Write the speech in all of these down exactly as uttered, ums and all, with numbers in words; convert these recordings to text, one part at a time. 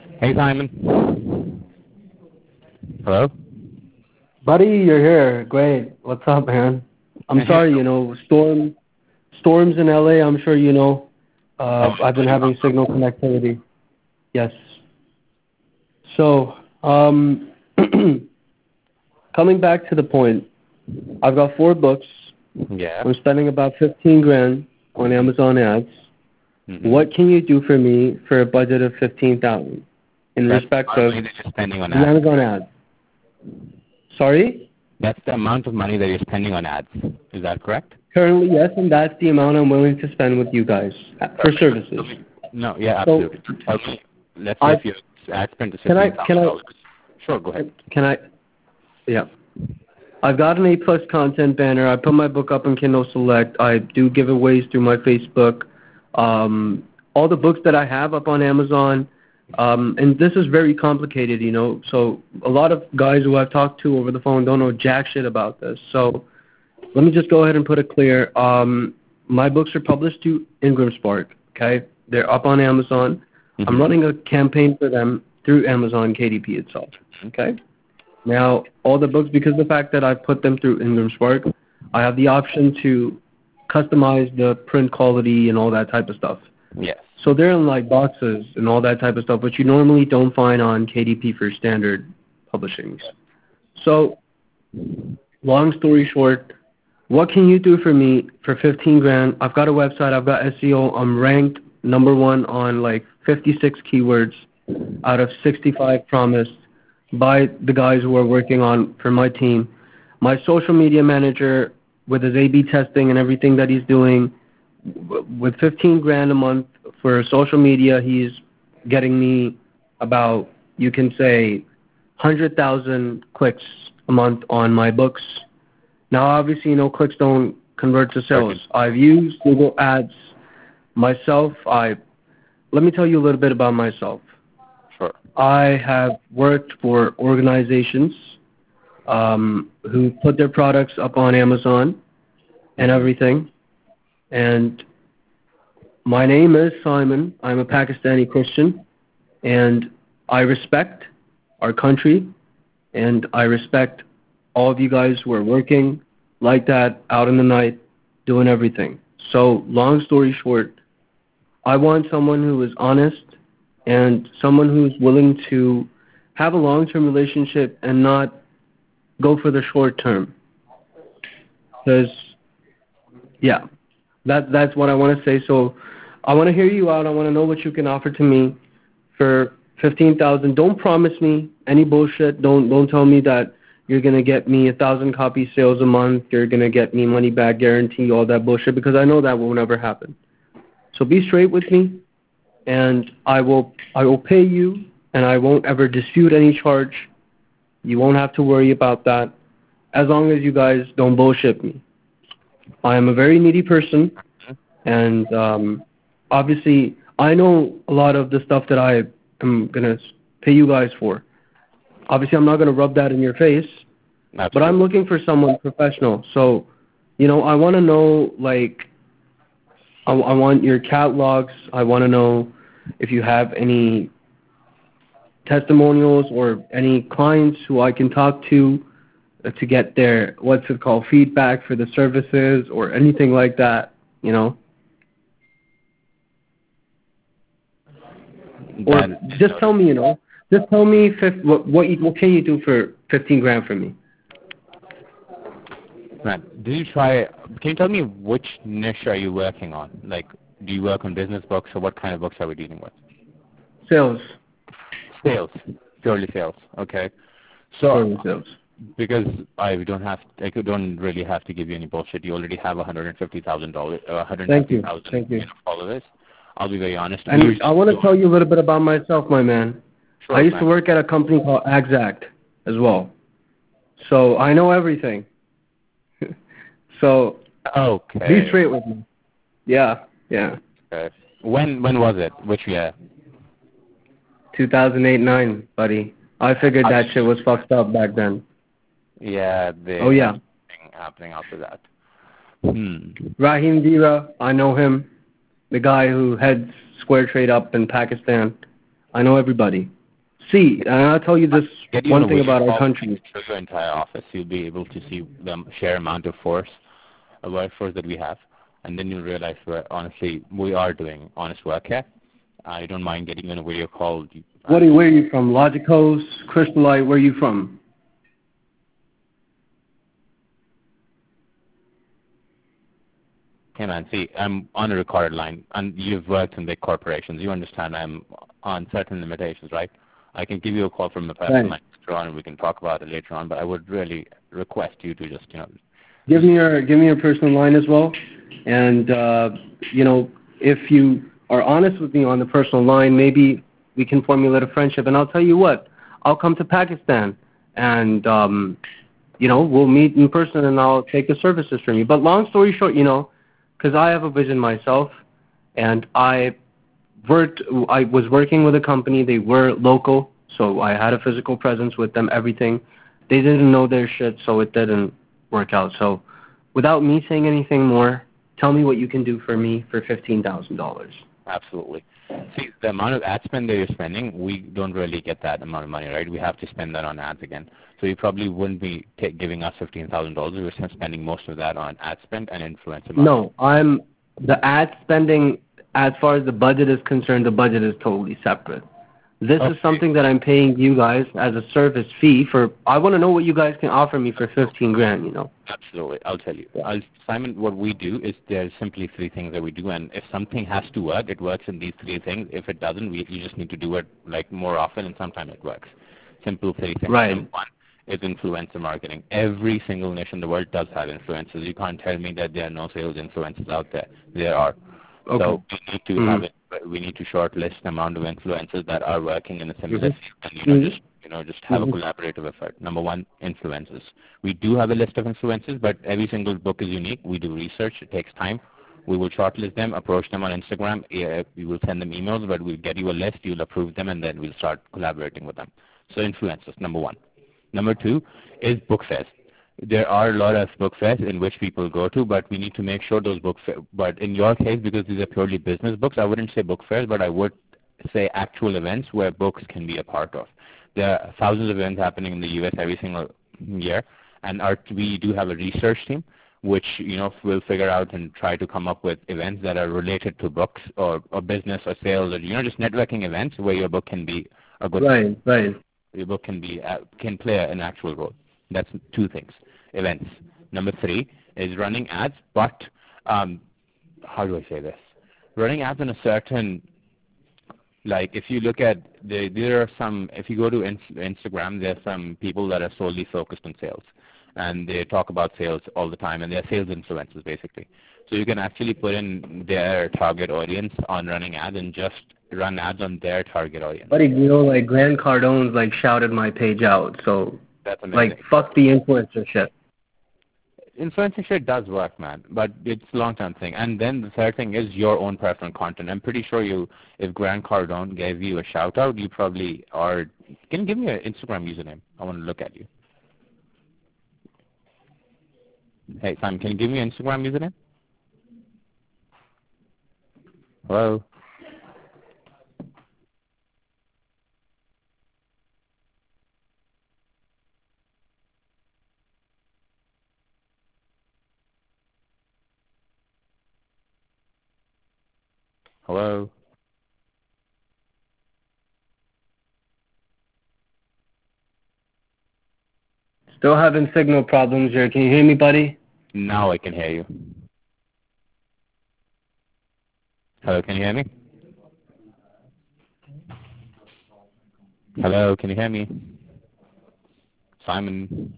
Hey, Simon. Hello? Buddy, you're here. Great. What's up, man? I'm Hey. sorry, you know, storm, storms in L A, I'm sure you know. Uh, Oh, I've been having signal connectivity. Yes. So, um, coming back to the point, I've got four books. yeah. I'm spending about fifteen grand on Amazon ads. Mm-hmm. What can you do for me for a budget of fifteen thousand in That's respect the of money that you're spending on the ads. Amazon ads? Sorry? That's the amount of money that you're spending on ads. Is that correct? Currently, yes, and that's the amount I'm willing to spend with you guys uh, for services. No, yeah, So, absolutely. Tell me, let's say I if your ad spend is can I fifteen can thousand I dollars. Sure, go ahead. can I yeah. I've got an A plus content banner. I put my book up on Kindle Select. I do giveaways through my Facebook. Um, all the books that I have up on Amazon. Um, and this is very complicated, you know. So a lot of guys who I've talked to over the phone don't know jack shit about this. So let me just go ahead and put it clear. Um, my books are published to Ingram Spark. Okay, they're up on Amazon. Mm-hmm. I'm running a campaign for them through Amazon K D P itself. Okay. Now, all the books, because of the fact that I put them through Ingram Spark, I have the option to customize the print quality and all that type of stuff. Yes. So they're in like boxes and all that type of stuff, which you normally don't find on K D P for standard publishings. So, long story short, what can you do for me for fifteen grand? I've got a website, I've got S E O, I'm ranked number one on like fifty-six keywords out of sixty-five promised by the guys who are working on for my team. My social media manager, with his A B testing and everything that he's doing, with fifteen grand a month for social media, he's getting me about, you can say, one hundred thousand clicks a month on my books. Now, obviously, you know, clicks don't convert to sales. I've used Google Ads myself. I let me tell you a little bit about myself. Sure. I have worked for organizations um, who put their products up on Amazon and everything. And my name is Simon. I'm a Pakistani Christian. And I respect our country. And I respect all of you guys who are working like that out in the night, doing everything. So, long story short, I want someone who is honest and someone who's willing to have a long-term relationship and not go for the short term. Because, yeah, that that's what I want to say. So, I want to hear you out. I want to know what you can offer to me for fifteen thousand. Don't promise me any bullshit. Don't don't tell me that you're gonna get me a thousand copy sales a month. You're gonna get me money back guarantee, all that bullshit, because I know that will never happen. So be straight with me, and I will I will pay you, and I won't ever dispute any charge. You won't have to worry about that, as long as you guys don't bullshit me. I am a very needy person, and um, obviously I know a lot of the stuff that I am gonna pay you guys for. Obviously, I'm not gonna rub that in your face, Absolutely. but I'm looking for someone professional. So, you know, I want to know, like, I, I want your catalogs. I want to know if you have any testimonials or any clients who I can talk to uh, to get their, what's it called, feedback for the services or anything like that, you know? Or That, just tell me, you know, just tell me fif- what what, you, what can you do for fifteen grand for me? man, did you try, can you tell me which niche are you working on? Like, do you work on business books, or what kind of books are we dealing with? Sales. Sales. Purely sales. Okay. So, Purely sales. because I don't have, I don't really have to give you any bullshit. You already have one hundred fifty thousand dollars, uh, one hundred fifty thousand Thank you. You know, followers. I'll be very honest. And Usually, I want to tell you a little bit about myself, my man. Sure, I used man. to work at a company called Exact as well. So I know everything. So Okay. be straight with me. Yeah, yeah. Okay. When when was it? Which year? two thousand eight nine, buddy. I figured that shit was fucked up back then. Yeah, they Oh, yeah. happening after that. Hmm. Rahim Dira, I know him. The guy who heads Square Trade up in Pakistan. I know everybody. See, and I'll tell you this Get you on one a thing video about our call, country. show your entire office. You'll be able to see the sheer amount of force, a workforce that we have, and then you'll realize we're honestly we are doing honest work here. I don't mind getting you on a video call. What are, where are you from? Logicos, Crystallite, where are you from? Hey man, see, I'm on a recorded line, and you've worked in big corporations. You understand I'm on certain limitations, right? I can give you a call from a personal line later on, and we can talk about it later on. But I would really request you to just, you know, give me your give me your personal line as well, and uh, you know, if you are honest with me on the personal line, maybe we can formulate a friendship. And I'll tell you what, I'll come to Pakistan, and um, you know, we'll meet in person, and I'll take the services from you. But long story short, you know, because I have a vision myself, and I worked. I was working with a company. They were local, so I had a physical presence with them. Everything. They didn't know their shit, so it didn't work out. So, without me saying anything more, tell me what you can do for me for fifteen thousand dollars. Absolutely. See, the amount of ad spend that you're spending, we don't really get that amount of money, right? We have to spend that on ads again. So you probably wouldn't be t- giving us fifteen thousand dollars. We're spending most of that on ad spend and influencer marketing. No, I'm the ad spending. As far as the budget is concerned, the budget is totally separate. This okay. is something that I'm paying you guys as a service fee for. I want to know what you guys can offer me for fifteen grand. You know. Absolutely, I'll tell you. I'll, Simon, what we do is there's simply three things that we do, and if something has to work, it works in these three things. If it doesn't, we you just need to do it like more often, and sometimes it works. Simple three things. Right. Number one is influencer marketing. Every single niche in the world does have influencers. You can't tell me that there are no sales influencers out there. There are. Okay. So we need to mm-hmm. have it. We need to shortlist the amount of influencers that are working in a similar mm-hmm. field, and you know mm-hmm. just you know just have mm-hmm. a collaborative effort. Number one, influencers. We do have a list of influencers, but every single book is unique. We do research. It takes time. We will shortlist them, approach them on Instagram. Yeah, we will send them emails, but we'll get you a list. You'll approve them, and then we'll start collaborating with them. So influencers, number one. Number two is book fairs. There are a lot of book fairs in which people go to, but we need to make sure those book fairs, but in your case, because these are purely business books, I wouldn't say book fairs, but I would say actual events where books can be a part of. There are thousands of events happening in the U S every single year, and our, we do have a research team which you know will figure out and try to come up with events that are related to books or, or business or sales or you know just networking events where your book can be a good right, right. Your book can be uh, can play an actual role. That's two things. Events. Number three is running ads, but um, how do I say this? Running ads in a certain, like if you look at, the, there are some, if you go to Instagram, there are some people that are solely focused on sales. And they talk about sales all the time, and they're sales influencers basically. So you can actually put in their target audience on running ads and just run ads on their target audience. Buddy, you know, like Grant Cardone's like shouted my page out, so that's amazing. Like fuck the influencer shit. Influencing shit does work, man, but it's a long-term thing. And then the third thing is your own personal content. I'm pretty sure you, if Grant Cardone gave you a shout-out, you probably are. Can you give me an Instagram username? I want to look at you. Hey, Simon, can you give me an Instagram username? Hello? Hello? Still having signal problems here. Can you hear me, buddy? Now I can hear you. Hello, can you hear me? Hello, can you hear me? Simon?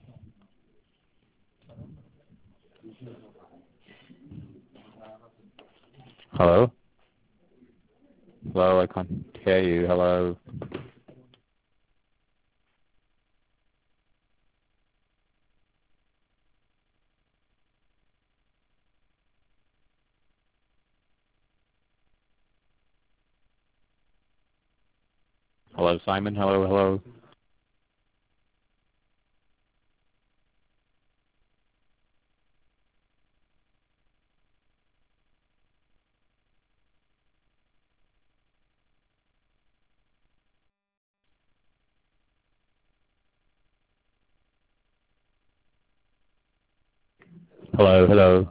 Hello? Hello, I can't hear you. Hello? Hello, Simon? Hello, hello? Hello, hello.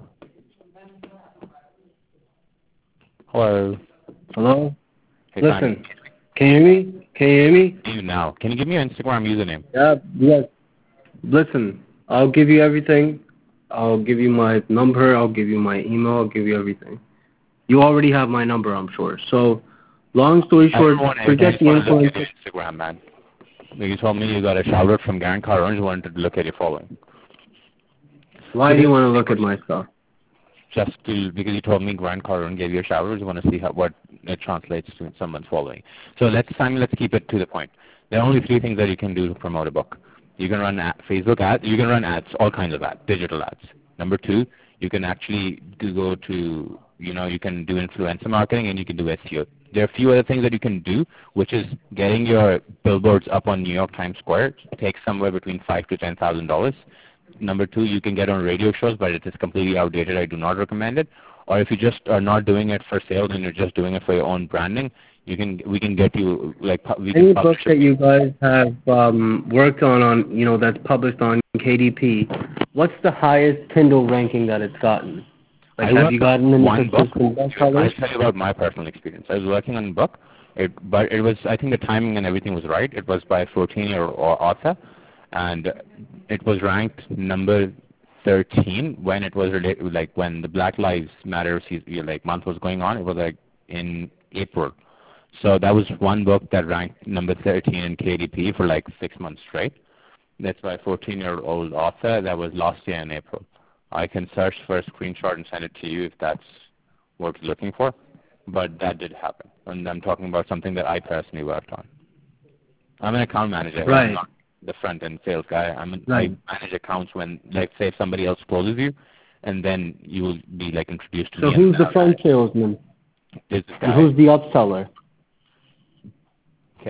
Hello. Hello? Hey, Listen, can you hear me? Can you hear me? you now. Can you give me your Instagram username? Yeah, yes. Listen, I'll give you everything. I'll give you my number. I'll give you my email. I'll give you everything. You already have my number, I'm sure. So, long story I short, don't want anything. I forget just the want to look at influencer. your Instagram, man. You told me you got a shout out from Garen Carone. You wanted to look at your following. Why So do you want to look at my stuff? Just to, because you told me Grant Cardone gave you a shout out, you want to see how, what it translates to someone's following. So let's, Simon, let's keep it to the point. There are only three things that you can do to promote a book. You can run ad, Facebook ads, you can run ads, all kinds of ads, digital ads. Number two, you can actually do, go to, you know, you can do influencer marketing and you can do S E O. There are a few other things that you can do, which is getting your billboards up on New York Times Square. It takes somewhere between five to ten thousand dollars. Number two, you can get on radio shows, but it is completely outdated. I do not recommend it. Or if you just are not doing it for sales and you're just doing it for your own branding, you can we can get you like we can Any publish books that you guys have um, worked on, on you know, that's published on K D P, what's the highest Kindle ranking that it's gotten? Like, I have you gotten any one book. consistent bestsellers? I'll tell you about my personal experience. I was working on a book, it, but it was I think the timing and everything was right. It was by a fourteen-year-old author, and it was ranked number thirteen when it was related, like when the Black Lives Matter like month was going on. It was like in April. So that was one book that ranked number thirteen in K D P for like six months straight. That's by a fourteen-year-old author. That was last year in April. I can search for a screenshot and send it to you if that's what you're looking for. But that did happen. And I'm talking about something that I personally worked on. I'm an account manager. Right. I'm not the front-end sales guy. I'm an, Right. I manage accounts when, like, say, if somebody else closes you, and then you will be, like, introduced to So me. who's the front salesman? This guy. And who's the upseller? Okay.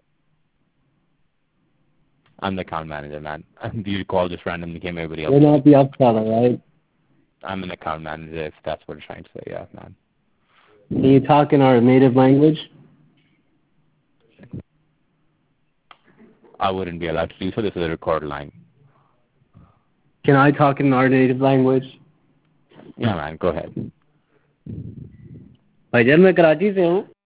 I'm the account manager, man. You call just randomly came everybody else. You're not the upseller, right? I'm an account manager, if that's what you're trying to say, yeah, man. Can you talk in our native language? I wouldn't be allowed to do so. This is a record line. Can I talk in our native language? Yeah, man, go ahead. भाईजान मैं कराची से हूँ